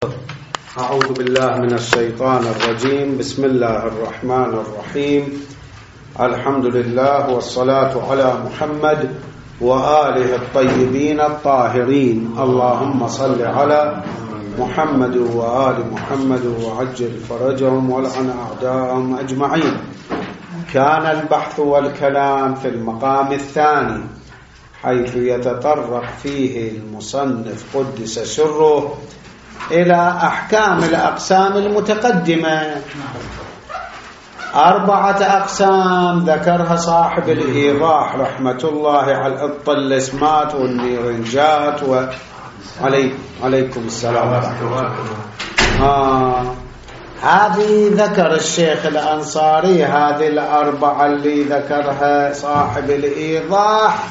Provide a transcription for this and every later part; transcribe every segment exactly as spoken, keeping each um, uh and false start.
أعوذ بالله من الشيطان الرجيم. بسم الله الرحمن الرحيم. الحمد لله والصلاة على محمد وآله الطيبين الطاهرين. اللهم صل على محمد وآل محمد وعجل فرجهم والعن أعداءهم أجمعين. كان البحث والكلام في المقام الثاني حيث يتطرق فيه المصنف قدس سره إلى أحكام الأقسام المتقدمة. أربعة أقسام ذكرها صاحب الإيضاح رحمة الله على الطلسمات والنيرنجات وعليكم السلام ورحمة الله. آه. هذه ذكر الشيخ الأنصاري هذه الأربعة اللي ذكرها صاحب الإيضاح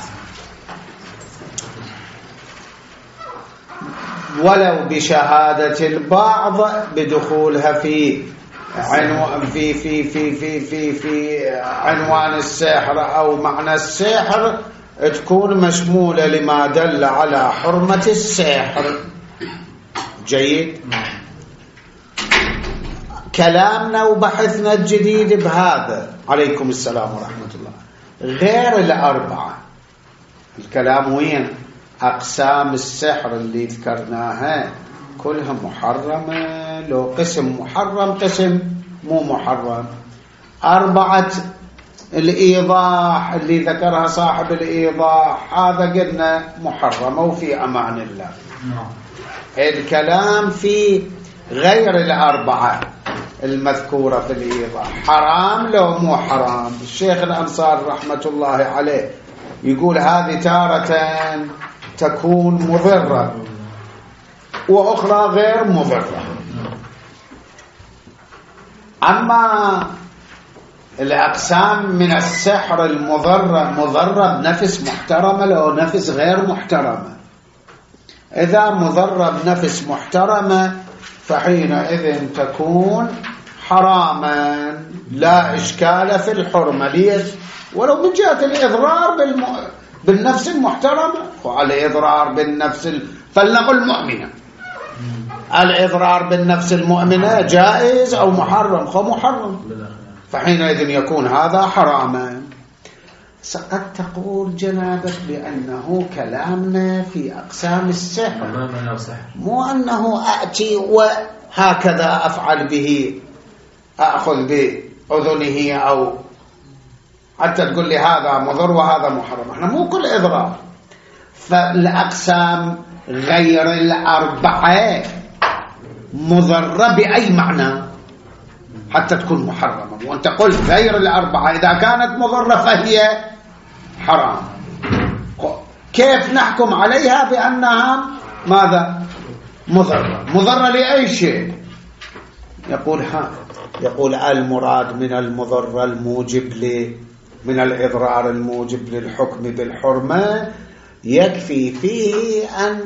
ولو بشهادة البعض بدخولها في عنوان في في في في في في عنوان السحر أو معنى السحر تكون مشمولة لما دل على حرمة السحر. جيد. كلامنا وبحثنا الجديد بهذا عليكم السلام ورحمة الله غير الأربعة. الكلام وين؟ أقسام السحر اللي ذكرناها كلها محرمة، لو قسم محرم قسم مو محرم. أربعة الإيضاح اللي ذكرها صاحب الإيضاح هذا قلنا محرمة وفي أمان الله. الكلام في غير الأربعة المذكورة في الإيضاح حرام لو مو حرام. الشيخ الأنصار رحمة الله عليه يقول هذه تارة تكون مضرة وأخرى غير مضرة. أما الأقسام من السحر المضرة مضرة بنفس محترمة لو نفس غير محترمة. إذا مضرة بنفس محترمة فحينئذ تكون حراما لا إشكال في الحرمة. ليش؟ ولو من جهة الإضرار بالم... بالنفس المحترمة وعلى إضرار بالنفس ال... فلنقل مؤمنة. الإضرار بالنفس المؤمنة جائز أو محرم؟ خو محرم. فحينئذ يكون هذا حراما. قد تقول جنابك بأنه كلامنا في أقسام السحر مو أنه أأتي وهكذا أفعل به أأخذ بأذنه أو حتى تقول لي هذا مضر وهذا محرم. احنا مو كل إضرار. فالأقسام غير الأربعة مضرة بأي معنى حتى تكون محرمة. وانت قلت غير الأربعة إذا كانت مضرة فهي حرام. كيف نحكم عليها بأنها ماذا؟ مضرة. مضرة لأي شيء؟ يقول ها يقول المراد من المضرة الموجب ل من الإضرار الموجب للحكم بالحرمة يكفي فيه أن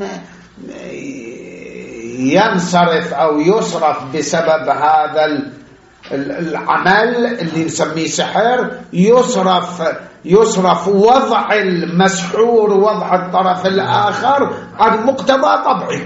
ينصرف أو يصرف بسبب هذا العمل اللي نسميه سحر يصرف يصرف وضع المسحور وضع الطرف الآخر عن مقتضى طبعه.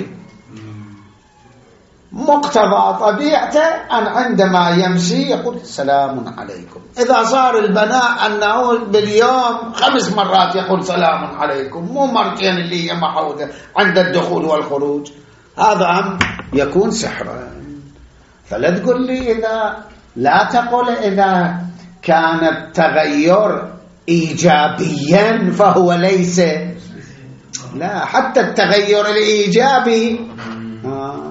مقتضى طبيعته أن عندما يمشي يقول سلام عليكم. إذا صار البناء أنه باليوم خمس مرات يقول سلام عليكم مو مرتين اللي هي محودة عند الدخول والخروج هذا هم يكون سحرا. فلا تقول لي إذا لا تقول إذا كان التغير إيجابيا فهو ليس. لا حتى التغير الإيجابي آه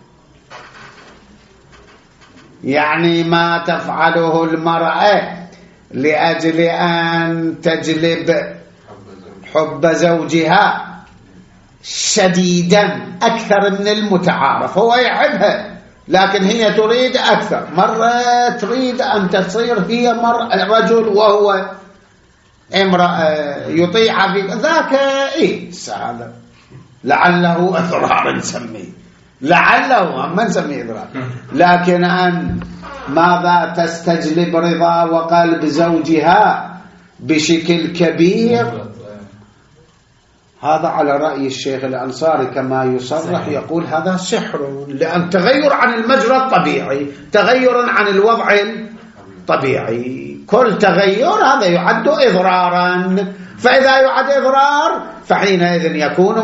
يعني ما تفعله المرأة لأجل أن تجلب حب زوجها شديدا أكثر من المتعارف. هو يحبها لكن هي تريد أكثر. مرة تريد أن تصير هي مرأة رجل وهو امرأة يطيع في ذاك إيه سهل لعله إضرار نسميه لعله ما نسميه إضرار. لكن أن ماذا تستجلب رضا وقلب زوجها بشكل كبير هذا على رأي الشيخ الأنصاري كما يصرح، يقول هذا سحر، لأن تغير عن المجرى الطبيعي، تغير عن الوضع الطبيعي، كل تغير هذا يعد إضرارا، فإذا يعد إضرار فحينئذ يكون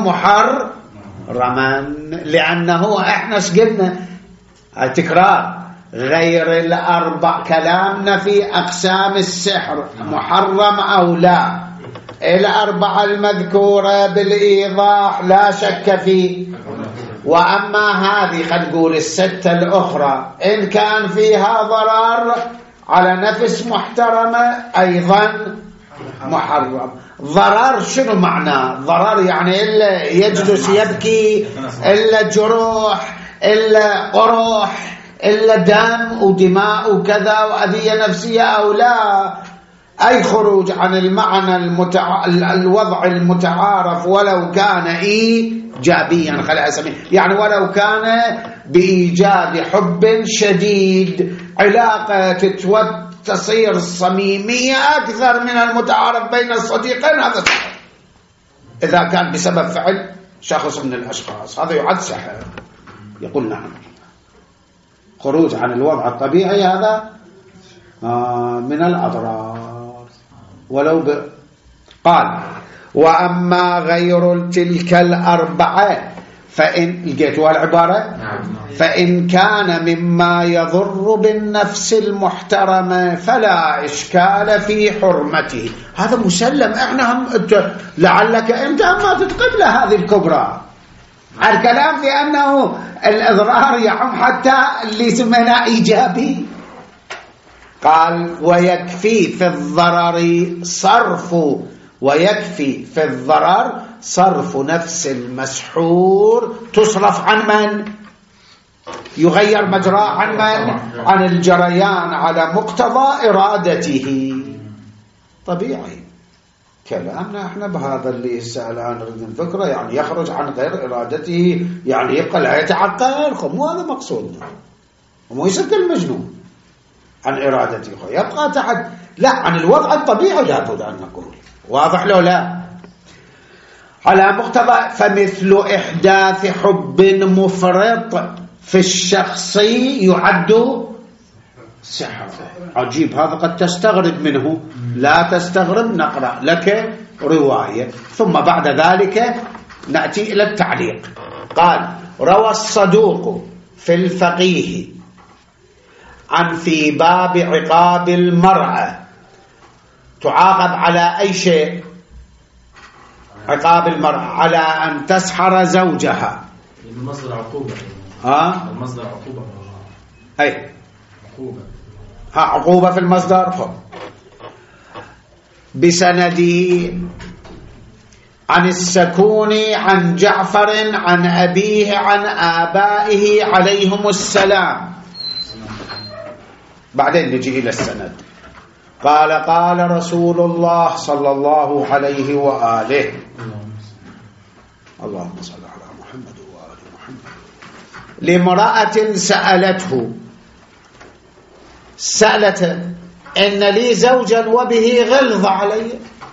محرما، لأنه إحنا قلنا التكرار غير الأربع، كلامنا في أقسام السحر محرم أو لا، الأربعة المذكورة بالإيضاح لا شك فيه، وأما هذه قد نقول الستة الأخرى إن كان فيها ضرر على نفس محترمة أيضا محرم. ضرر شنو معناه؟ ضرر يعني إلا يجلس يبكي، إلا جروح، إلا قروح، إلا دم ودماء وكذا وأذية نفسية أو لا، أي خروج عن المعنى المتع... الوضع المتعارف ولو كان إيجابيا، خلينا أسميه يعني ولو كان بإيجاد حب شديد، علاقة تتوت تصير صميمية أكثر من المتعارف بين الصديقين، هذا سحر. إذا كان بسبب فعل شخص من الأشخاص هذا يعد سحر. يقول نعم، خروج عن الوضع الطبيعي هذا آه من الأضرار ولو ب... قال وأما غير تلك الأربعة فإن لقيتوا العبارة فإن كان مما يضر بالنفس المحترمة فلا إشكال في حرمته. هذا مسلم، احنا هم لعلك انت ما تتقبل هذه الكبرى. الكلام في أنه الإضرار يعم حتى اللي سمينا إيجابي. قال ويكفي في الضرر صرف ويكفي في الضرر صرف نفس المسحور، تصرف عن من؟ يغير مجراه عن من؟ عن الجريان على مقتضى إرادته. طبيعي كلامنا احنا بهذا اللي سأل عن نريد الفكرة، يعني يخرج عن غير إرادته، يعني يبقى لا يتعقل، مو هذا مقصودنا، ومو يصير المجنون عن إرادته، يبقى تحت لا عن الوضع الطبيعي لابد أن نقول. واضح له لا؟ على مقتضى فمثل إحداث حب مفرط في الشخص يعد سحر. عجيب، هذا قد تستغرب منه، لا تستغرب، نقرأ لك رواية ثم بعد ذلك نأتي إلى التعليق. قال روى الصدوق في الفقيه عن في باب عقاب المرأة تعاقب على أي شيء؟ عقاب المرأة على أن تسحر زوجها. المصدر عقوبة. ها؟ المصدر عقوبة. أي عقوبة. ها عقوبة في المصدر. خب بسنده عن السكون عن جعفر عن أبيه عن آبائه عليهم السلام. بعدين نجي إلى السند. قال قال رسول الله صلى الله عليه وآله، اللهم صل على محمد وآل محمد، لامرأة سألته سألته إن لي زوجا وبه غلظ علي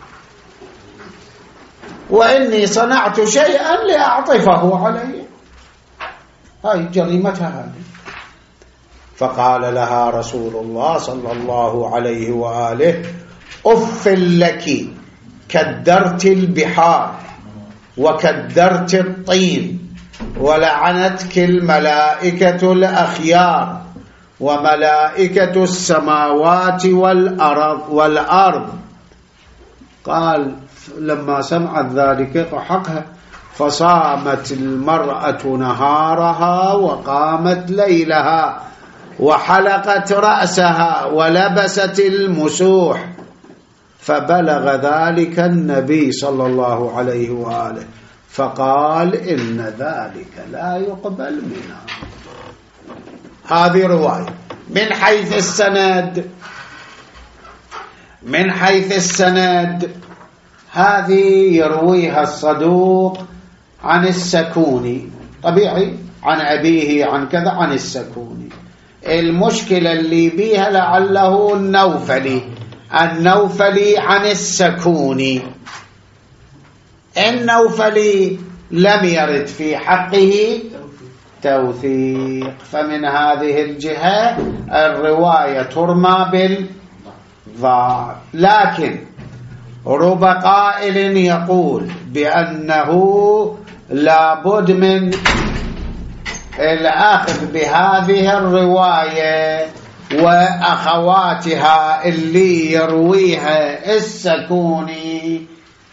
وإني صنعت شيئا لأعطفه علي، هاي جريمتها هذه. فقال لها رسول الله صلى الله عليه وآله أف لك كدرت البحار وكدرت الطين ولعنتك الملائكة الأخيار وملائكة السماوات والأرض, والأرض. قال لما سمعت ذلك ضحكها، فصامت المرأة نهارها وقامت ليلها وحلقت رأسها ولبست المسوح، فبلغ ذلك النبي صلى الله عليه وآله فقال إن ذلك لا يقبل منها. هذه رواية. من حيث السند من حيث السند هذه يرويها الصدوق عن السكوني، طبيعي عن أبيه عن كذا عن السكوني. المشكلة اللي بيها لعله النوفلي النوفلي عن السكوني. النوفلي لم يرد في حقه توثيق، فمن هذه الجهة الرواية ترمى بالضعف. لكن رب قائل يقول بأنه لابد من الأخذ بهذه الرواية وأخواتها اللي يرويها السكوني،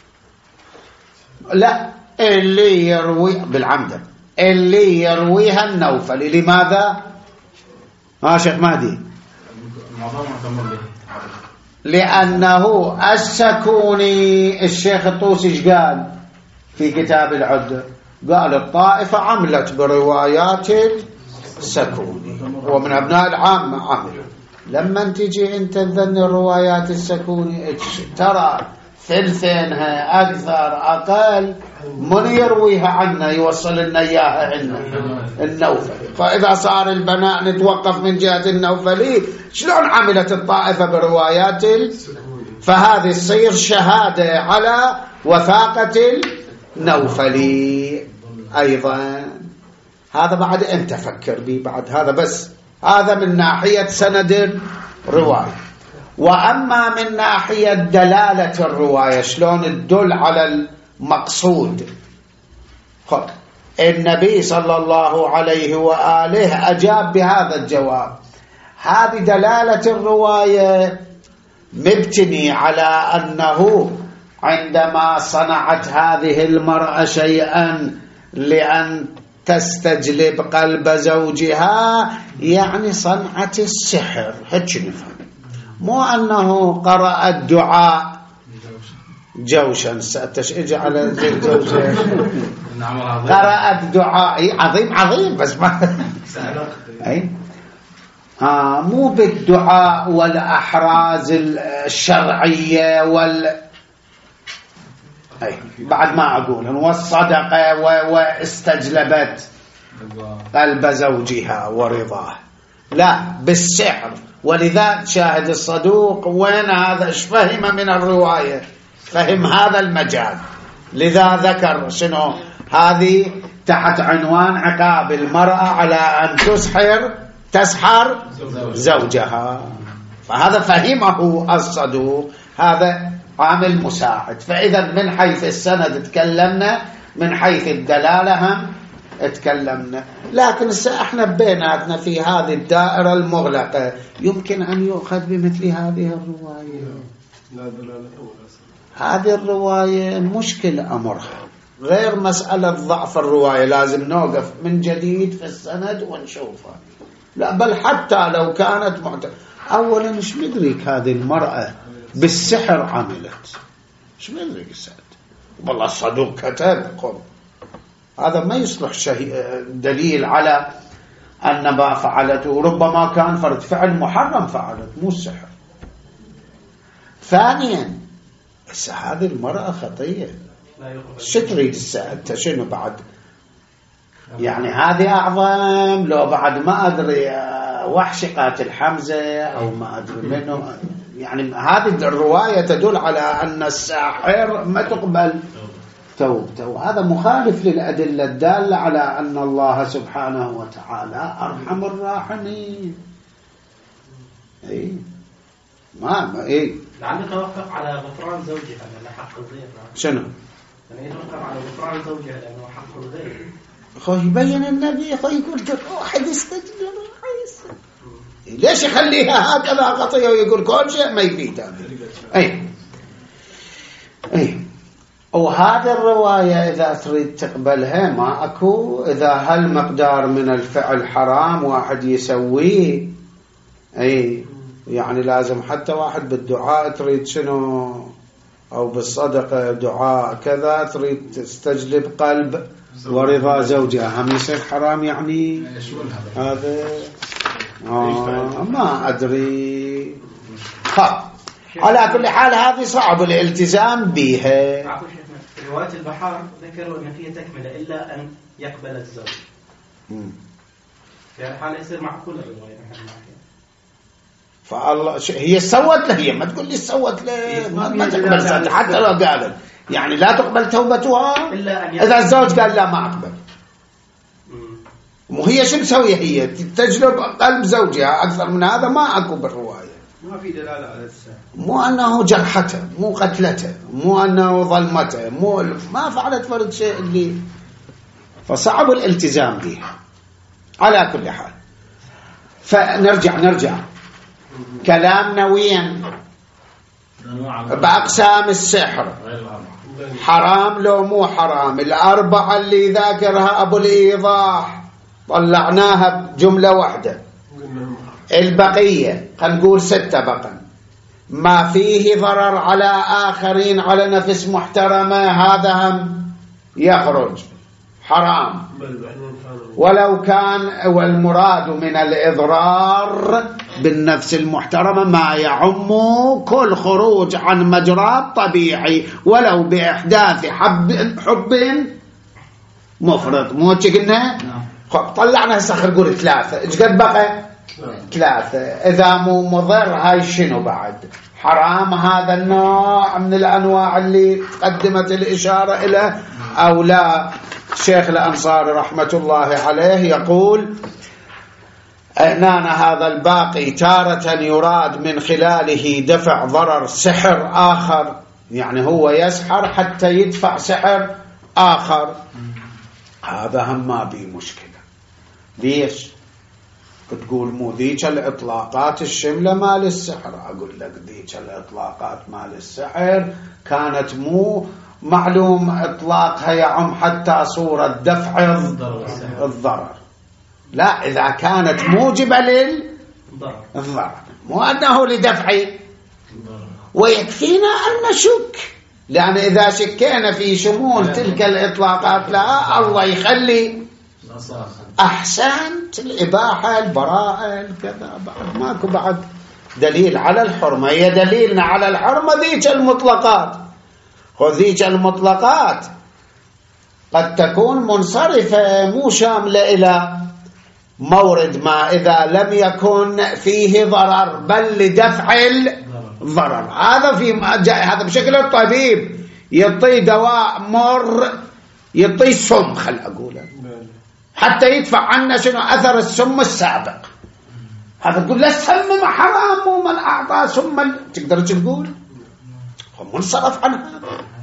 لا اللي يروي بالعمدة اللي يرويها النوفلي. لماذا؟ ها شيخ مهدي؟ لأنه السكوني الشيخ الطوسي ايش قال في كتاب العدة؟ قال الطائفة عملت بروايات السكوني، هو من أبناء العامة عمل. لما تجي انت تذن روايات السكوني ترى ثلثينها أكثر أقل من يرويها عنا يوصل لنا إياها عنا النوفلي. فإذا صار البناء نتوقف من جهة النوفلي، شلون عملت الطائفة بروايات ال... فهذه تصير شهادة على وثاقة النوفلي أيضا. هذا بعد أنت فكر بي بعد هذا، بس هذا من ناحية سند الرواية. وأما من ناحية دلالة الرواية شلون تدل على المقصود، خب النبي صلى الله عليه وآله أجاب بهذا الجواب. هذه دلالة الرواية مبتني على أنه عندما صنعت هذه المرأة شيئا لأن تستجلب قلب زوجها يعني صنعة السحر، هيك نفهم، مو أنه قرأ الدعاء جوشا ستشئج على جوشا قرأ الدعاء عظيم عظيم بس ما أي آه مو بالدعاء والأحراز الشرعية وال أي بعد ما أقول والصدقة واستجلبت قلب زوجها ورضاه، لا بالسحر. ولذا شاهد الصدوق وين هذا ايش فهم من الرواية؟ فهم هذا المجال، لذا ذكر شنو هذه تحت عنوان عقاب المرأة على أن تسحر تسحر زوجها. فهذا فهمه الصدوق، هذا عامل مساعد. فإذا من حيث السند تكلمنا، من حيث الدلالة هم تكلمنا. لكن احنا بيناتنا في هذه الدائرة المغلقة يمكن أن يؤخذ بمثل هذه الرواية. هذه الرواية مشكل أمرها، غير مسألة ضعف الرواية لازم نوقف من جديد في السند ونشوفها، لا بل حتى لو كانت معتبرة. أولا مش مدرك هذه المرأة بالسحر عملت، مش مدرك السند، والله الصدوق كتب قم. هذا ما يصلح دليل على أن ما فعلته، ربما كان فرد فعل محرم فعلت مو السحر. ثانيا هذه المرأة خطية، شو تريد الساعة شنو بعد؟ يعني هذه أعظم لو بعد ما أدري وحش قاتل حمزة أو ما أدري منه. يعني هذه الرواية تدل على أن الساحر ما تقبل توبته، وهذا مخالف للأدلة الدالة على أن الله سبحانه وتعالى أرحم الراحمين. إيه ما ما إيه لعله توقف على غفران زوجها لأنه حق الغير. شنو؟ يعني يتوقف على غفران زوجها لأنه حق الغير. أخوي يبين النبي أخوي يقول واحد يستجلب ليش يخليها هكذا خطية ويقول كل شيء ما يفيد هذا. أي أي وهذه الرواية إذا تريد تقبلها ما أكو، إذا هالمقدار من الفعل حرام واحد يسويه، أي يعني لازم حتى واحد بالدعاء تريد شنو أو بالصدقة دعاء كذا تريد تستجلب قلب ورضا زوجها، هم يصير حرام يعني هذا آه ما أدري. على كل حال هذه صعب الالتزام بها. في رواية البحار ذكروا أن فيها تكملة إلا أن يقبل الزوج. في هالحالة يصير معقول الرواية. فالله هي سوت له، هي ما تقول لي سوت له ما, ما تقبل ذات حتى لو قالت يعني لا تقبل توبتها إلا أن إذا الزوج قال لا ما أقبل. وهي شو مسوية؟ هي تجلب قلب زوجها أكثر من هذا، ما أكو بالرواية. ما في دلالة على السحر، مو أنه جرحته، مو قتلته، مو أنه ظلمته، مو ما فعلت فرد شيء اللي، فصعب الالتزام به. على كل حال فنرجع نرجع كلامنا وين؟ بأقسام السحر، حرام لو مو حرام. الأربعة اللي ذاكرها أبو الإيضاح طلعناها بجملة واحدة. البقية خلينا نقول ستة بقى، ما فيه ضرر على آخرين على نفس محترمة هذا هم يخرج حرام، ولو كان. والمراد من الإضرار بالنفس المحترمة ما يعم كل خروج عن مجرى طبيعي ولو بإحداث حب, حب مفرط. مو قلنا؟ خب طلعنا هسه خلينا نقول ثلاثة. ايش قد بقى؟ ثلاثة. إذا مو مضر هاي شنو بعد؟ حرام هذا النوع من الأنواع اللي قدمت الإشارة إليه أو لا؟ شيخ الأنصاري رحمة الله عليه يقول أننا هذا الباقي تارة يراد من خلاله دفع ضرر سحر آخر، يعني هو يسحر حتى يدفع سحر آخر، هذا هم ما بي مشكلة. ليش؟ تقول مو ذيك الإطلاقات الشملة مال السحر. أقول لك ذيك الإطلاقات مال السحر كانت مو معلوم إطلاقها يعم حتى صورة دفع الضرر، لا، إذا كانت موجبة للضرر، مو أنه لدفع. ويكفينا أن نشك، لأن إذا شكينا في شمول تلك الإطلاقات لا، الله يخلي أحسنت الإباحة البراءة كذا، بعد ماكو بعد دليل على الحرمة. هي دليلنا على الحرمة ذيك المطلقات. وذيك المطلقات قد تكون منصرفة مو شاملة إلى مورد ما إذا لم يكن فيه ضرر بل لدفع الضرر. هذا في هذا بشكل الطبيب يعطي دواء مر، يعطي سم خل أقوله حتى يدفع عنا شنو أثر السم السابق. هذا تقول لا السم حرام ومن أعطى سما، تقدر تقول منصرف عن هذا.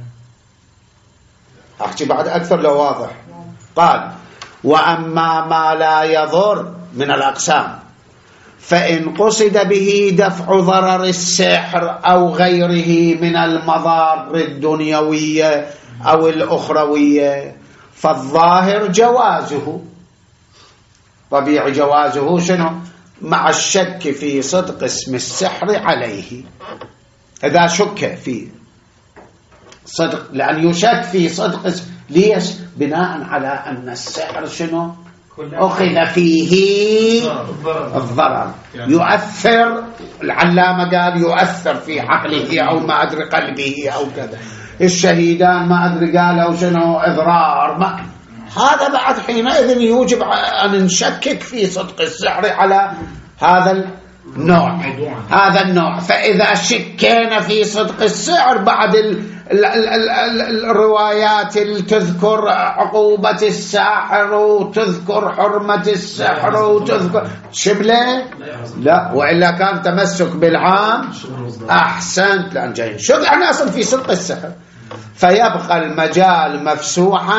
أحكي بعد أكثر لو واضح. قال وأما ما لا يضر من الأقسام فإن قصد به دفع ضرر السحر أو غيره من المضار الدنيوية أو الأخروية فالظاهر جوازه. طبيعي جوازه شنو؟ مع الشك في صدق اسم السحر عليه. إذا شك في صدق، لأن يشك في صدق اسم، ليش؟ بناء على أن السحر شنو؟ أخذ فيه الضرر، يؤثر. العلامة قال يؤثر في عقله أو ما أدري قلبه أو كذا. الشهيدان ما أدري قالوا شنو إضرار. ما هذا بعد حينئذ يوجب أن نشكك في صدق السحر على هذا النوع هذا النوع. فإذا شكينا في صدق السحر بعد ال ال ال ال ال الروايات تذكر عقوبة الساحر وتذكر حرمة السحر وتذكر شبله، لا، وإلا كان تمسك بالعام أحسنت، لأن جايين شو يعني أصل في صدق السحر، فيبقى المجال مفسوحا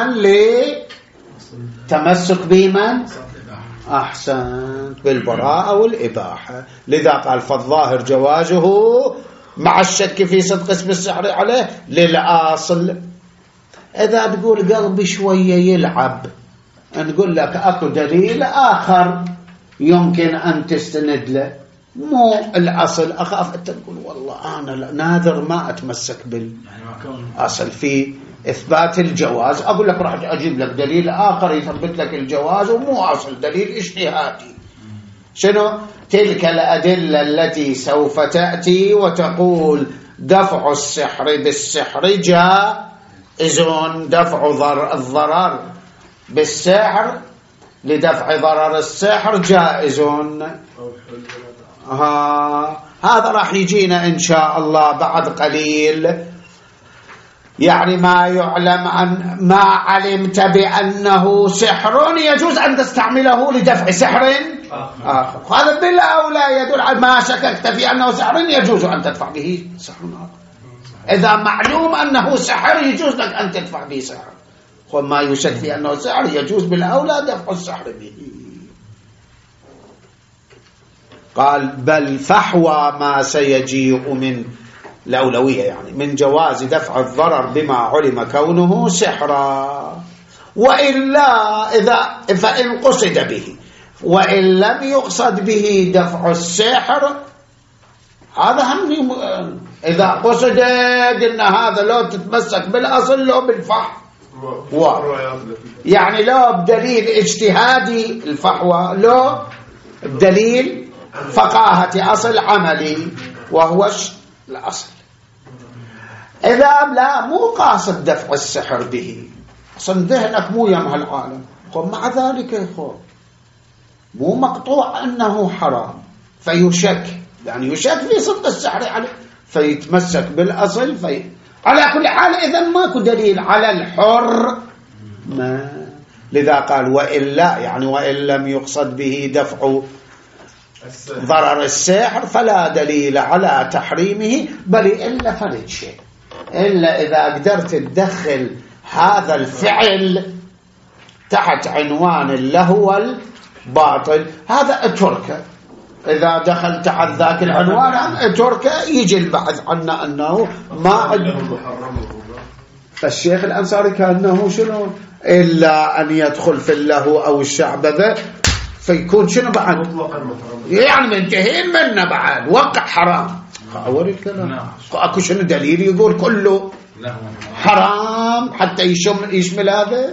لتمسك بمن أحسنت بالبراءة والإباحة. لذا قال فالظاهر جوازه مع الشك في صدق اسم السحر عليه للأصل. إذا تقول قلبي شوية يلعب، نقول لك أكو دليل آخر يمكن أن تستند له، مو الأصل. أخاف أنت تقول والله أنا نادر ما أتمسك بالأصل في إثبات الجواز، أقول لك راح أجيب لك دليل آخر يثبت لك الجواز ومو أصل، دليل اجتهادي. شنو؟ تلك الأدلة التي سوف تأتي وتقول دفع السحر بالسحر جائز، دفع ضر الضرر بالسحر لدفع ضرر السحر جائز. ها هذا راح يجينا إن شاء الله بعد قليل يعني ما يعلم أن ما علمت بأنه سحر يجوز أن تستعمله لدفع سحر آخر. هذا بالأولى يدل على ما شككت في أنه سحر يجوز أن تدفع به سحر آخر. إذا معلوم أنه سحر يجوز لك أن تدفع به سحر، وما يشك في أنه سحر يجوز بالأولى دفع السحر به. قال بل فحوى ما سيجيء من الأولوية، يعني من جواز دفع الضرر بما علم كونه سحرا، وإلا إذا فإن قصد به، وإن لم يقصد به دفع السحر هذا هم. إذا قصد قلنا هذا لو تتمسك بالأصل لو بالفحوى، يعني لو بدليل اجتهادي الفحوى، لو بدليل فقاهة أصل عملي وهو الأصل. إذا لا مو قاصد دفع السحر به، أصلا ذهنك مو يم هالعالم، ومع ذلك يا إخوة مو مقطوع أنه حرام، فيشك، يعني يشك في صدق السحر عليه فيتمسك بالأصل. في على كل حال إذن ماكو دليل على الحر ما، لذا قال وإلا، يعني وإن لم يقصد به دفع ضرر السحر فلا دليل على تحريمه، بل إلا فرد شيء، إلا إذا قدرت تدخل هذا الفعل تحت عنوان اللهو والباطل، هذا اتركه. إذا دخل تحت ذاك العنوان اتركه، يجي البحث عنه أنه ما عد. فالشيخ الأنصاري كأنه شنو إلا أن يدخل في اللهو أو الشعبذة فيكون شنو بعد يعني منتهين منه بعد وقع حرام. أول الكلام أكو شنو دليل يقول كله حرام حتى يشمل, يشمل هذا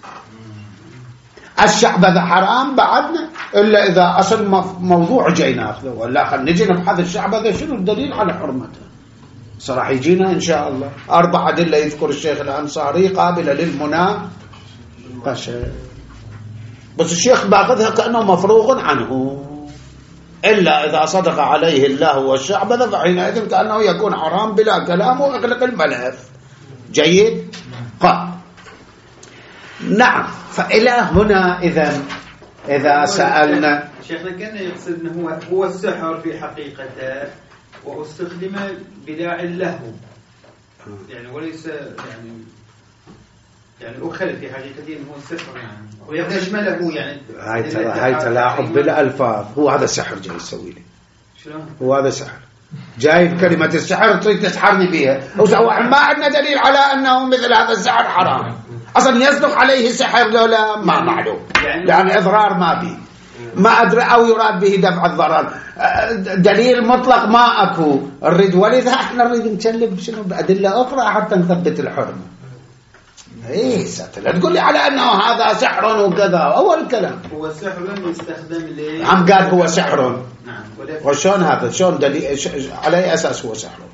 الشعبذة حرام بعدنا، إلا إذا أصل موضوع جينا أخذه، ولا خل نجي نبحث الشعبذة شنو الدليل على حرمتها. صراحة يجينا إن شاء الله أربع أدلة يذكر الشيخ الأنصاري قابلة للمناقشة، بس الشيخ باخذها كأنه مفروغ عنه، إلا إذا صدق عليه الله والشعبذة فحينئذ كأنه يكون حرام بلا كلام وإغلق الملف. جيد. قال نعم. فإلى هنا إذا إذا سألنا شيخنا كان يقصد أنه هو هو السحر في حقيقته واستخدم بداعي اللهو، يعني وليس يعني يعني أخل في حقيقته أنه هو السحر، يعني ويشمله يعني هاي ترى هاي تلاعب بالألفاظ. هو هذا السحر جاي يسوي لي شلون؟ هو هذا سحر جاي بكلمة السحر تريد تسحرني بيها، ما عندنا دليل على أنه مثل هذا السحر حرام أصلا يصدق عليه سحر ولا ما معلوم، يعني إضرار ما به ما أدري أو يراد به دفع الضرر، دليل مطلق ما أكو الرد، ولذا احنا نريد نشلب شنو بأدلة أخرى حتى نثبت الحرمة. إيه ستلا تقول لي على أنه هذا سحر وكذا، أول الكلام هو السحر لم يستخدم ليه عم قال هو سحر. نعم. وشون هذا شون دليل على أي أساس هو سحر؟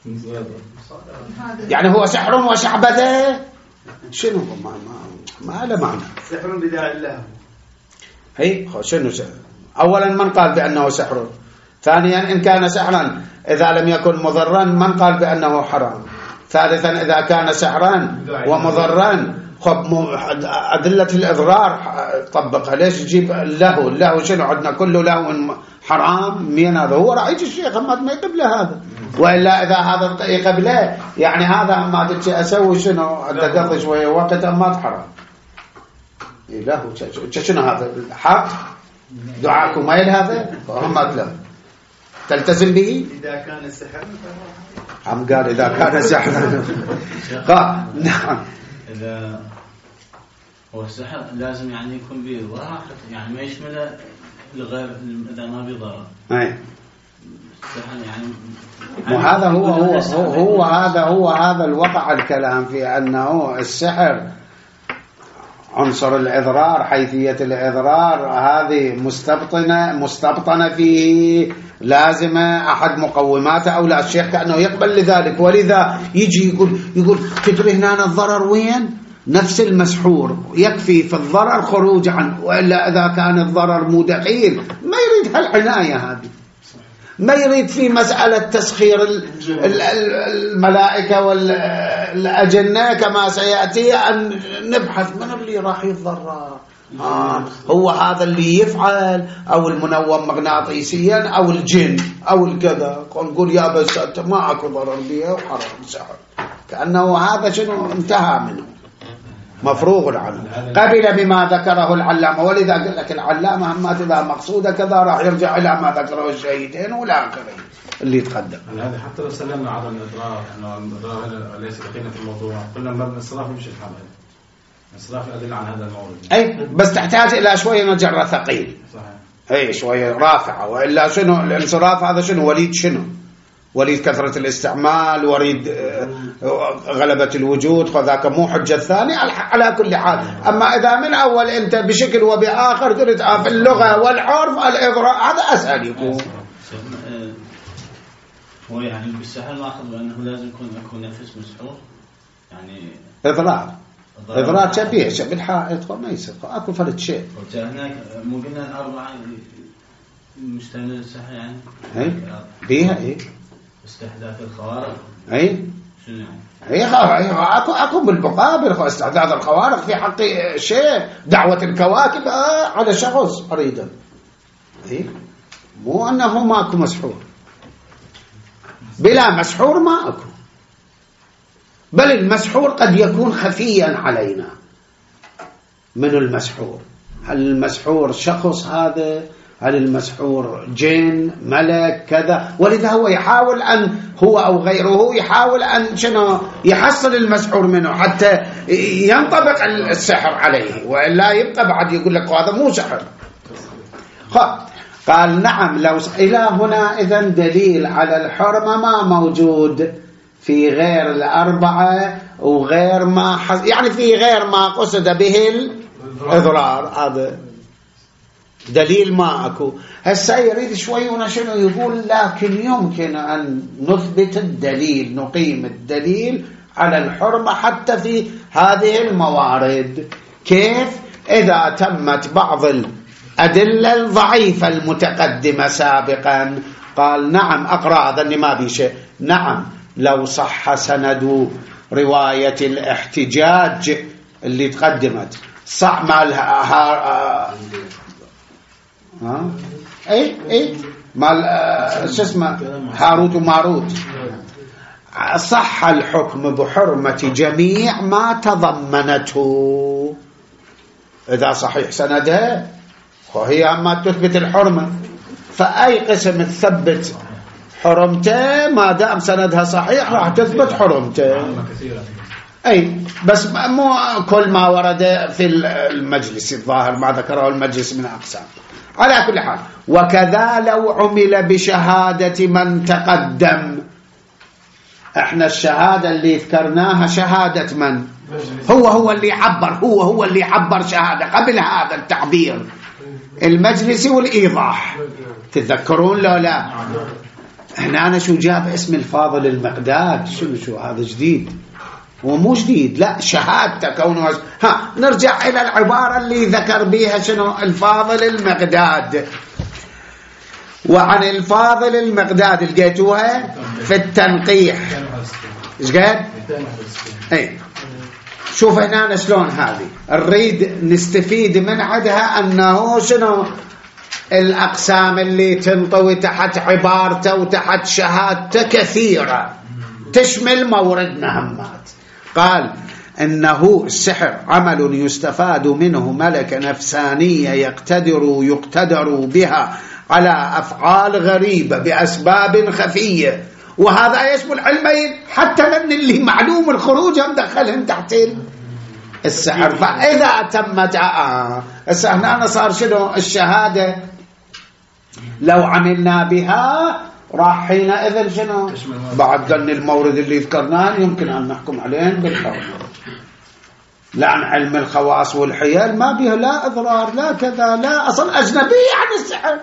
يعني هو سحر وشعبذة شنو ما ما ما له معنى. سحر بداعي الله. هي شنو سحر؟ أولا من قال بأنه سحر؟ ثانيا إن كان سحرا إذا لم يكن مضرا من قال بأنه حرام؟ ثالثا إذا كان سحرا ومضرا خب أدلة الإضرار طبقها، ليش يجيب اللهو؟ اللهو شنو عندنا كله لهو حرام؟ مين هذا؟ هو رأيت الشيخ ما ما يقبله هذا، وإلا إذا هذا يقبله يعني هذا ما تجي أسوي شنو أتقضي شوية وقت ما حرام. لهو شنو هذا؟ حق دعاكم ميل هذا هم أكلم تلتزم به إذا كان السحر عم قال إذا كان سحر قال نعم. إذا هو السحر لازم يعني يكون به ضرر، يعني ما يشمل الغير إذا ما به ضرر. أي السحر يعني وهذا هو هو هو, هو هذا هو هذا الوقع الكلام في أنه السحر عنصر الإضرار، حيثية الإضرار هذه مستبطنة مستبطنة فيه، لازمة أحد مقوماته أو لا. الشيخ كأنه يقبل لذلك، ولذا يجي يقول يقول تدري هنا الضرر وين؟ نفس المسحور يكفي في الضرر خروج عنه، وإلا إذا كان الضرر مو دخيل ما يريد هالعناية هذه، ما يريد في مسألة تسخير الملائكة الأجنة كما سيأتي أن نبحث من اللي راح يتضرر. آه هو هذا اللي يفعل أو المنوم مغناطيسيا أو الجن أو الكذا. نقول يا بس أنت ما أكو ضرر بيه وحرام سحر، كأنه هذا شنو انتهى منه مفروغ عنه. قبل بما ذكره العلامة، ولذا قال لك العلامة همات إذا مقصودة كذا راح يرجع إلى ما ذكره الشهيدين ولا آخره اللي يتقدم. هذا حتى لو سلمنا على الإضرار أنه الإضرار ليس دقيقة في الموضوع، قلنا مبنى الصلاة يمشي الحمل الصلاة أدلة عن هذا المورد. أي بس تحتاج إلى شوية مجرة ثقيل. صحيح. أي شوية رافعة، وإلا شنو الانصراف هذا شنو وليد شنو وليد كثرة الاستعمال، وريد غلبة الوجود، فذاك مو حجة ثانية على كل حال. أما إذا من أول أنت بشكل وبآخر تريد في اللغة والعرف الإضرار هذا أسهل يكون. هو يعني بالسحر ناخذ بأنه لازم يكون يكون نفس مسحور يعني إضرار إضرار شبيه شبه الحائط وما يصير أكو فرد شيء. هناك مو قلنا الأربعة مشتمل السحر يعني. أي بيها إيه استحداث الخوارق. أي شنو يعني؟ أي أكو أكو بالمقابل استحداث الخوارق في حق شيء دعوة الكواكب آه على شخص أريدا. أي مو أنه ماكو مسحور، بلا مسحور ما أكو، بل المسحور قد يكون خفيا علينا. من المسحور؟ هل المسحور شخص هذا؟ هل المسحور جن ملك كذا؟ ولذا هو يحاول أن هو أو غيره يحاول أن شنو يحصل المسحور منه حتى ينطبق السحر عليه، وإلا يبقى بعد يقول لك هذا مو سحر. قال نعم لو إلى هنا إذن دليل على الحرمة ما موجود في غير الأربعة وغير ما حص... يعني في غير ما قصد به الإضرار، هذا دليل ما أكو. هسه يريد شوي ونشنو يقول لكن يمكن أن نثبت الدليل، نقيم الدليل على الحرمة حتى في هذه الموارد. كيف؟ إذا تمت بعض الأدلة الضعيفة المتقدمة سابقا. قال نعم أقرأ هذا اللي ما بي شيء. نعم لو صح سند رواية الاحتجاج اللي تقدمت صح مال ها ها اي اي مال شو اسمه هاروت وماروت، صح الحكم بحرمة جميع ما تضمنته إذا صحيح سندها، وهي أما تثبت الحرمة، فأي قسم تثبت حرمته ما دام سندها صحيح راح تثبت حرمته. أي بس مو كل ما ورد في المجلس الظاهر ما ذكره المجلس من أقسام. على كل حال وكذا لو عمل بشهادة من تقدم. احنا الشهادة اللي ذكرناها شهادة من؟ هو هو اللي عبر هو هو اللي عبر شهادة قبل هذا التعبير المجلسي والإيضاح. تتذكرون لو لا؟ هنا أنا شو جاب اسم الفاضل المقداد؟ شو شو هذا جديد؟ هو مو جديد، لا شهادته كونه. ها نرجع إلى العبارة اللي ذكر بها شنو الفاضل المقداد. وعن الفاضل المقداد لقيتوها في التنقيح ايش قال؟ اي شوف هنا شلون هذه نريد نستفيد من عندها أنه شنو الأقسام اللي تنطوي تحت عبارته وتحت شهادته كثيرة تشمل مورد مهمات. قال إنه السحر عمل يستفاد منه ملكة نفسانية يقتدر يقتدر بها على أفعال غريبة بأسباب خفية، وهذا يشمل علمين حتى من اللي معلوم الخروج مدخلهم تحت السحر. فإذا تمت آه هنا صار شنو الشهادة لو عملنا بها راح حينئذ شنو بعد ذن المورد اللي ذكرناه يمكن أن نحكم عليهم بالحرمة. لأن علم الخواص والحيل ما بها لا إضرار لا كذا، لا أصلا أجنبية عن السحر،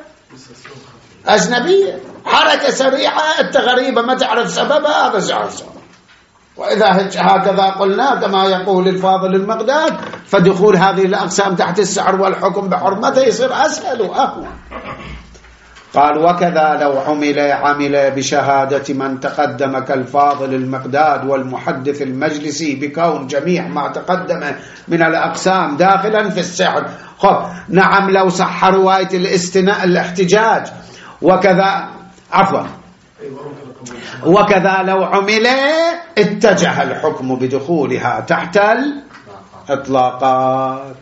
أجنبية حركة سريعة أنت غريبة ما تعرف سببها، هذا سحر صار. وإذا هكذا قلنا كما يقول الفاضل المقداد فدخول هذه الأقسام تحت السحر والحكم بحرمته يصير أسهل وأهون. قال وكذا لو عمل عمل بشهادة من تقدم كالفاضل المقداد والمحدث المجلسي بكون جميع ما تقدم من الأقسام داخلا في السحر. خب نعم لو صح رواية الاستناء الاحتجاج وكذا عفوا وكذا لو عمل اتجه الحكم بدخولها تحت الإطلاقات.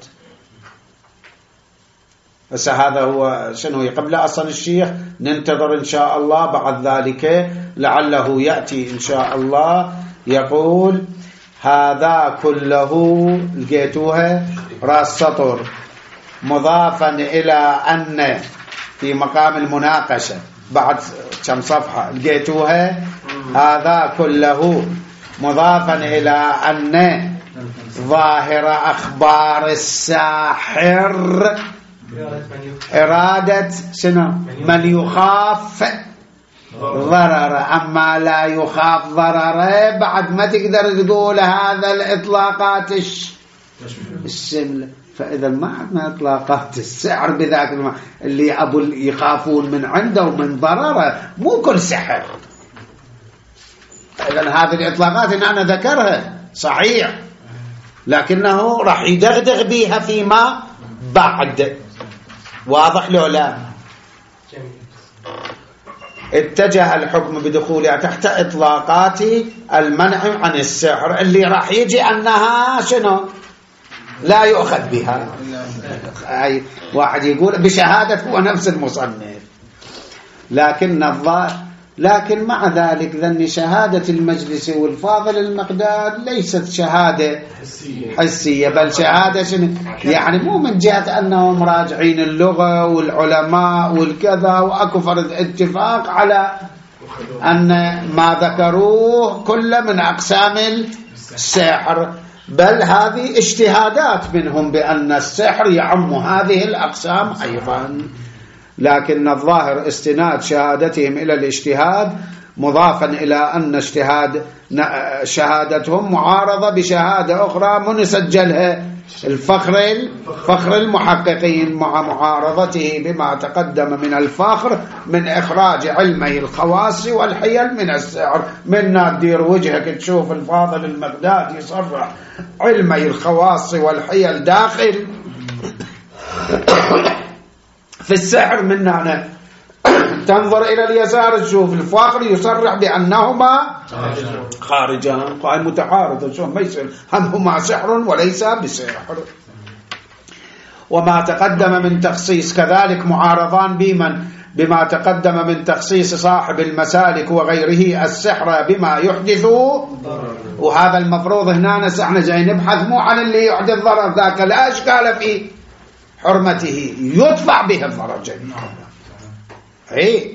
بس هذا هو شنو قبل أصل الشيخ، ننتظر إن شاء الله بعد ذلك لعله يأتي إن شاء الله يقول هذا كله لقيتوها راس سطر مضافا إلى أن في مقام المناقشة بعد كم صفحة لقيتوها هذا كله مضافا إلى أن ظاهر أخبار الساحر إرادة شنو من يخاف ضرر، أما لا يخاف ضرره بعد ما تقدر تقول هذا الإطلاقات الشمل. فإذا ما عندنا إطلاقات السحر بذاك المعنى اللي أبو يخافون من عنده ومن ضرره، مو كل سحر. إذا هذه الإطلاقات إن أنا ذكرها صحيح لكنه راح يدغدغ بيها فيما بعد. واضح له لا؟ اتجه الحكم بدخولها تحت إطلاقات المنع عن السحر اللي راح يجي أنها شنو لا يؤخذ بها. أي واحد يقول بشهادة هو نفس المصنف، لكن الظاهر لكن مع ذلك ذن شهادة المجلس والفاضل المقداد ليست شهادة حسية بل شهادة شنو يعني مو من جهة أنهم راجعين اللغة والعلماء والكذا وأكو فرض اتفاق على أن ما ذكروه كله من أقسام السحر، بل هذه اجتهادات منهم بأن السحر يعم هذه الأقسام أيضا. لكن الظاهر استناد شهادتهم إلى الاجتهاد مضافا إلى أن اجتهاد شهادتهم معارضة بشهادة أخرى منسجلها الفخر فخر المحققين مع معارضته بما تقدم من الفخر من إخراج علمي الخواص والحيل من السحر. منا تدير وجهك تشوف الفاضل المقداد يصرح علمي الخواص والحيل داخل في السحر، منا أنا تنظر إلى اليسار تشوف الفاخر يصرح بأنهما خارجان قائم متعارض، شو ما يصير همهما سحر وليس بسحر. وما تقدم من تخصيص كذلك معارضان بمن بما تقدم من تخصيص صاحب المسالك وغيره السحر بما يحدث، وهذا المفروض هنا نحن جاي نبحث مو عن اللي يحدث ضرر، ذاك لا إشكال في حرمته يدفع به الضرر جميعا. اي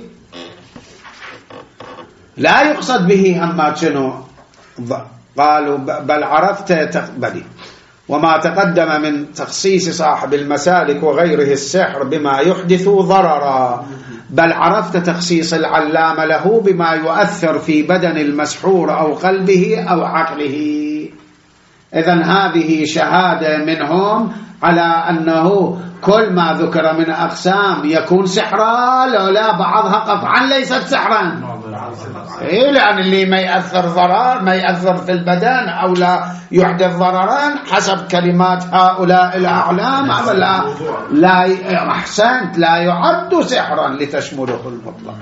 لا يقصد به أما شنو قالوا بل عرفت تقبلي. وما تقدم من تخصيص صاحب المسالك وغيره السحر بما يحدث ضررا بل عرفت تخصيص العلام له بما يؤثر في بدن المسحور أو قلبه أو عقله. إذن هذه شهادة منهم على أنه كل ما ذكر من أقسام يكون سحرا، لو لا بعضها قطعا ليست سحرا. إيه لأن اللي ما يأثر ضرر ما يأثر في البدن أو لا يحدث ضررا حسب كلمات هؤلاء الأعلام لا, لا أحسنت لا يعد سحرا لتشمله المطلق.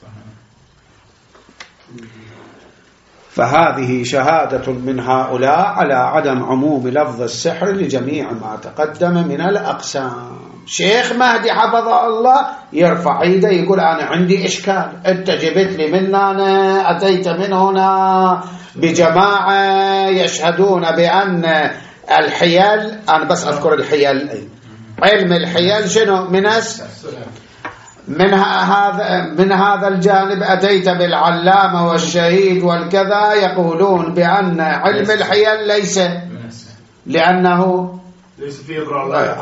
فهذه شهادة من هؤلاء على عدم عموم لفظ السحر لجميع ما تقدم من الأقسام. شيخ مهدي حفظه الله يرفع يده يقول أنا عندي إشكال، أنت جبت لي من هنا أتيت من هنا بجماعة يشهدون بأن الحيل، أنا بس أذكر الحيل، علم الحيل شنو من من هذا من هذا الجانب أتيت بالعلامة والشهيد والكذا يقولون بأن علم الحيل ليس لأنه ليس فيه إضرار.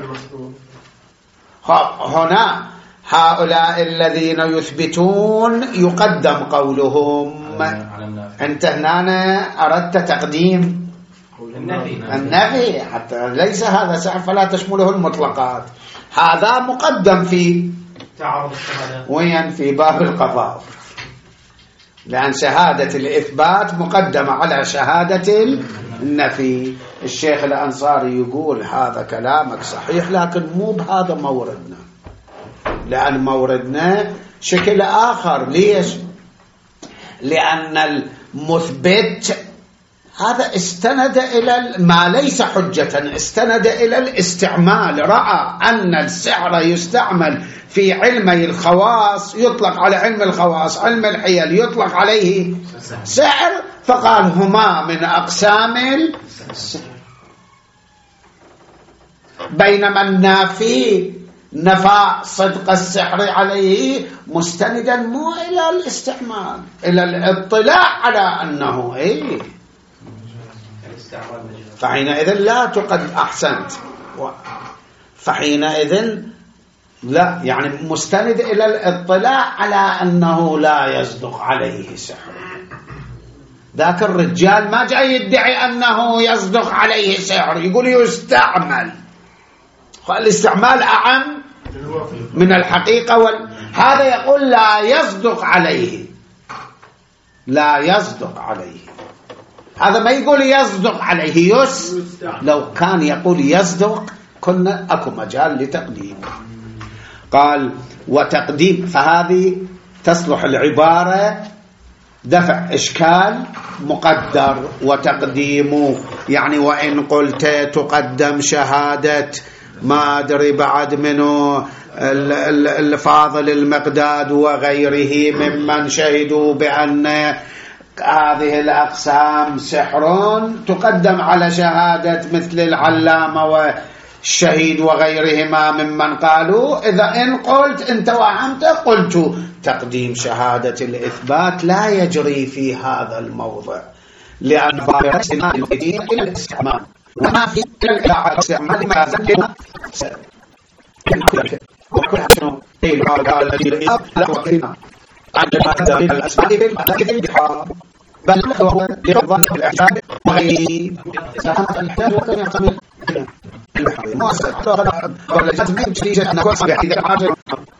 هنا هؤلاء الذين يثبتون يقدم قولهم. أنت هنا أردت تقديم النفي حتى ليس هذا سحر فلا تشمله المطلقات، هذا مقدم في تعارض الشهادات وين؟ في باب القضاء، لأن شهادة الإثبات مقدمة على شهادة النفي. الشيخ الأنصاري يقول هذا كلامك صحيح، لكن مو بهذا موردنا، لأن موردنا شكل آخر. ليش؟ لأن المثبت هذا استند إلى ما ليس حجة، استند إلى الاستعمال، رأى أن السحر يستعمل في علمي الخواص، يطلق على علم الخواص، علم الحيل يطلق عليه سحر، فقال هما من أقسام السحر. بينما النافي نفى صدق السحر عليه مستندا مو إلى الاستعمال، إلى الاطلاع على أنه إيه، فحينئذ لا تقد أحسنت، فحينئذ لا، يعني مستند إلى الاطلاع على أنه لا يصدق عليه سحر. ذاك الرجال ما جاي يدعي أنه يصدق عليه سحر، يقول يستعمل، الاستعمال أعم من الحقيقة وال... هذا يقول لا يصدق عليه، لا يصدق عليه، هذا ما يقول يصدق عليه يس، لو كان يقول يصدق كنا أكو مجال لتقديم. قال وتقديم، فهذه تصلح العبارة دفع إشكال مقدر، وتقديم يعني وإن قلت تقدم شهادة ما أدري بعد منه الفاضل المقداد وغيره ممن شهدوا بأن هذه الأقسام سحر، تقدم على شهادة مثل العلامة والشهيد وغيرهما ممن قالوا. إذا إن قلت أنت وعمت قلت تقديم شهادة الإثبات لا يجري في هذا الموضع، لأن باب الاستعمال الدين إلى الاستعمال، وما في الاستعمال ما زال وكل شنو قال قال الذي لا وقفنا عندما تزال الأسماء في البحار، بل هو لظن الإعجاب وغيره ساهمت الإحتاج وكان يحتمل البحر ما سأحتاج ولا جزم نتيجة أن كل صبيح إذا عاجل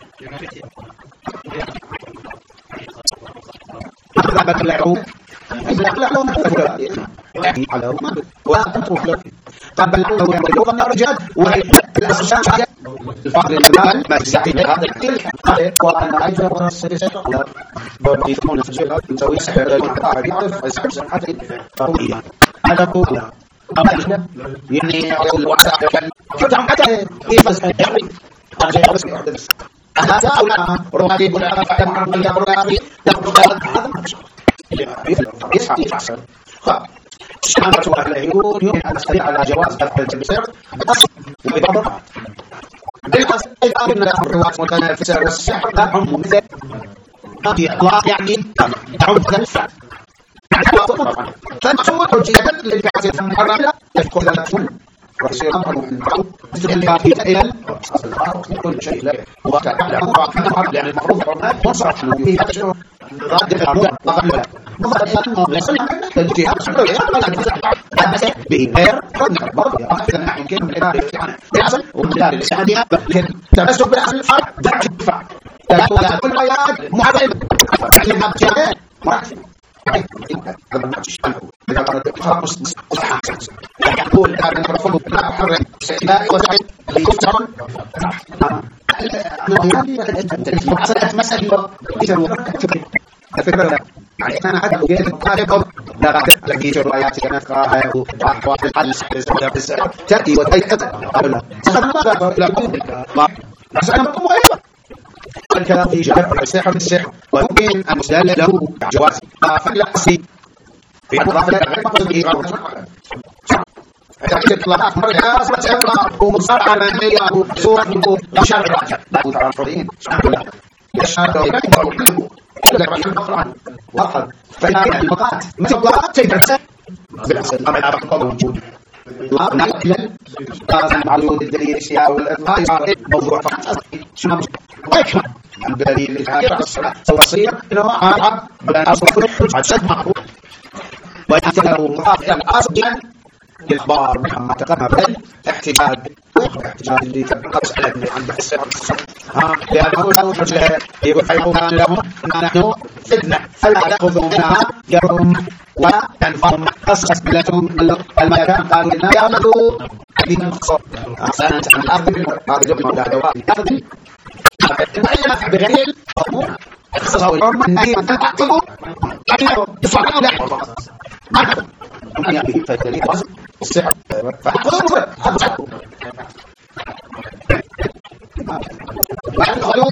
أحبت العروب إذا أحلعوا مفتفرات ويحكي على أمام وأنتم له قبل أنه يملك من الرجال والأسشاء الفضل المال ما يستحيل هذا الكل وأنا أجل ورسل ويكون السجل يسوي سحر المعطاء يعرف السحر سحر فهوية هذا هو أما يعني يقول وعساك فتح حتى يفز يعني أرجع بس يحدث هذا أو لا رواتي بلا فعل معرض الله رواتي يقول هذا يسعى يفعصر شامرة أهل يقول يوم أستطيع على جواز دفع الجبسر وبضبط بالقصد أن الرواة متنافسة والسحر لا عم مثل الله يعني عم مثل فنحول حجية للبعث المحرم لا يفكر لا تكون ويصير أمر من بعض الباقية إلى الأصل كل شيء لا وتعلم وعلم لأن المفروض حرمات وصرف له فيه أشهر رد الأمور أغلب نظر إلى أنه ليصل الجهات السعودية بس به غير ردنا برضه أخذنا يمكن من الإدارة الاستعانة بالأصل ومن الإدارة الاستعانية لكن تمسك بالأصل الفرق دفع دفع كل عياد معادلة يعني ما بتشاهد مرحب هذا ما تشتغل إذا كانت خمس صحة يقول هذا المفروض لا حرر لا وسعي ليكسر مسألة مسألة الفكرة يعني أنا حتى لو جيت أقارب لا راح تلاقي روايات أنا أقراها وأحوال الحل تأتي وتأتي هذا ما لا لا بس أنا مو أيضا الكلام في جهة السحر السحر وممكن أن يستدل له جواز فلا أصلي في أطراف الأمر به تأكيد الإطلاقات مرة أصبحت أمر ومصارعة معنية وصورة وشرع لا تعرفين يشهد كل رجل أخرى وأخذ فإن المقات مثل الضغط تدرس بالأصل الأمر لا تقوم وجود لا إلا لازم معلومة الدليل الشياء والإطلاق صار موضوع فقط شنو ويكمل الدليل الإشعار الصلاة سوى إنه عرب بلان أصبح عد سد معروف ويأتي له مقاطع أصلا للإخبار محمد تقدم بالاحتجاج لأنه لو يقول فيقول لهم نحن فتنة فلا تأخذوا منها جرهم وتنفهم قصص بلتهم المكان قالوا لنا يأخذوا بهم قصر أحسنت عن الأرض بالأرض جمع الأرض فإنما بغير قصصه والحرمة أن تأخذوا يفعلوا لهم أن يأخذوا فتلك السحر فأخذوا وأخذوا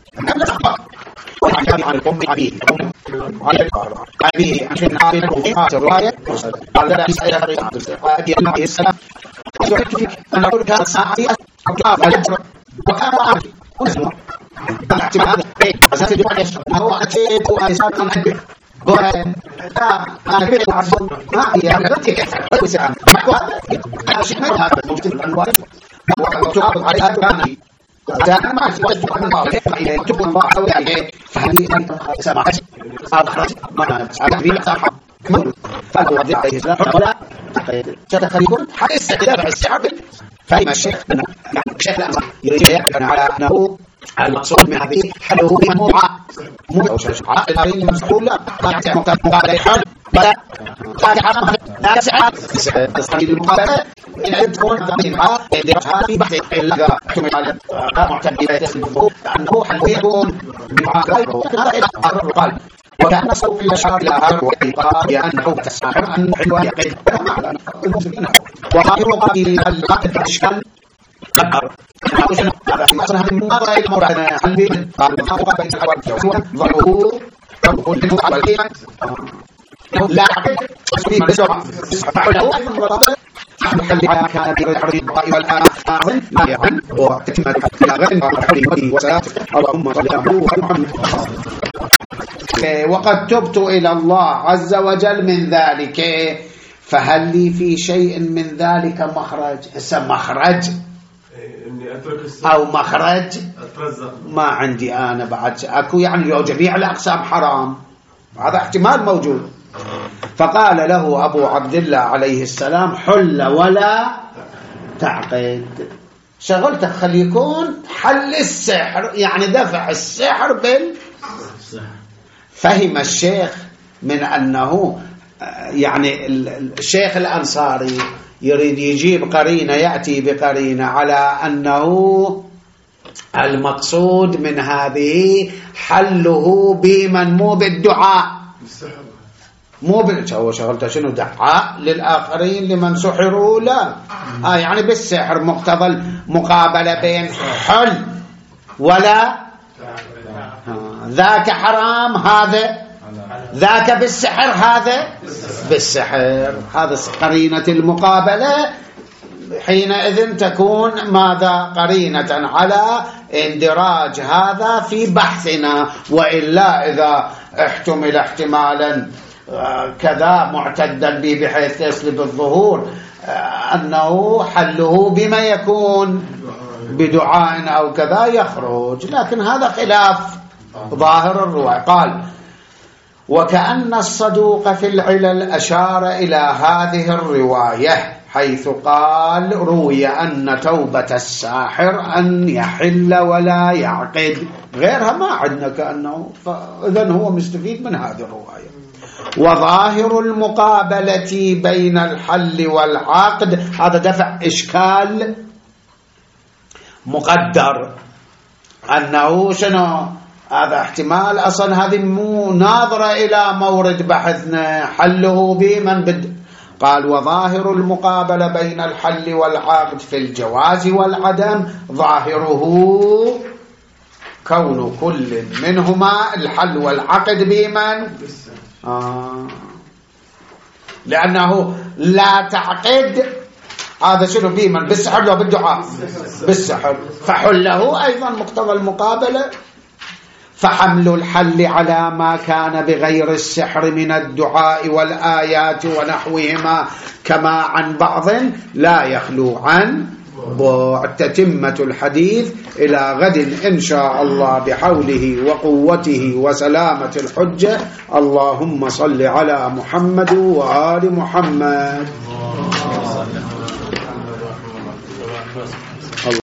وعن عن الأم أبيه على أبيه عشان عارف الوقات الرواية قال لا يسأل هذا أبي النبي السلام أنا أقول كان ساعتي أقول وكان عارف اسمه أنا أعتبر هذا أساس الجوعيش هو أتيت وأساس أنا أدري قال أنا أدري وعرفون ما هي أنا أدري كيف وسعان أنا شيء ما هذا ممكن الأنواع وتعرض على هذا كان أنا ما أعرف وجه من الله يكتب الله أو عليه فهذه سمعت أخرج ما أعرف صح فهو رضي عليه السلام ولا تتخليكم حتى استخدام السحر فإما الشيخ يعني الشيخ الأنصار يريد يعلن على أنه المقصود من هذه حله بموعى مو عقل الأرين المسؤول لا ما يعطي مقابلة الحل ولا قال حرام لا سحر تستخدم المقابلة إن أن تكون ضمنها درجها في بحث إلا احتمل على معتد بيت الفضول أنه حل يكون بمعاقل هذا إلى أقرر قال وكان صوت الأشعار إلى هذا وقال بأنه تساحر أن حلوة يقيد وقال قابل القتل الإشكال قدر هذا في مصر هذه المناظرة إلى مرادنا حلبين قال المحاقة بين الحوار ضعوه وقلت له على الكيمة لا عقل تصميم بسرعة فحوله أيضا مرابط نحن على كان في الحرب الضائي والآخر لا يعن وتتم إلى غير حول المدي وسلام اللهم صل على محمد. وقد تبت إلى الله عز وجل من ذلك فهل لي في شيء من ذلك مخرج؟ اسم مخرج أو مخرج ما عندي أنا بعد أكو يعني لو جميع الأقسام حرام هذا احتمال موجود. فقال له أبو عبد الله عليه السلام حل ولا تعقد شغلتك خلي يكون حل السحر يعني دفع السحر بال فهم الشيخ من أنه يعني الشيخ الأنصاري يريد يجيب قرينة يأتي بقرينة على أنه المقصود من هذه حله بمن مو بالدعاء مو بالشهوة شغلته شنو دعاء للآخرين لمن سحروا لا آه يعني بالسحر مقتضى المقابلة بين حل ولا آه ذاك حرام هذا ذاك بالسحر هذا بالسحر هذا قرينة المقابلة حينئذ تكون ماذا قرينة على اندراج هذا في بحثنا وإلا إذا احتمل احتمالا كذا معتدا به بحيث يسلب الظهور أنه حله بما يكون بدعاء أو كذا يخرج لكن هذا خلاف ظاهر الرواية. قال وكأن الصدوق في العلل أشار إلى هذه الرواية حيث قال روي أن توبة الساحر أن يحل ولا يعقد غيرها ما عندنا كأنه فإذن هو مستفيد من هذه الرواية. وظاهر المقابلة بين الحل والعقد هذا دفع إشكال مقدر أنه شنو هذا احتمال أصلا هذه مو ناظرة إلى مورد بحثنا حله بمن بد. قال وظاهر المقابلة بين الحل والعقد في الجواز والعدم ظاهره كون كل منهما الحل والعقد بمن آه. لأنه لا تعقد هذا شنو بمن بالسحر لو بالدعاء بالسحر فحله أيضا مقتضى المقابلة فحمل الحل على ما كان بغير السحر من الدعاء والآيات ونحوهما كما عن بعض لا يخلو عن بعد. تتمة الحديث إلى غد إن شاء الله بحوله وقوته وسلامة الحجة. اللهم صل على محمد وآل محمد.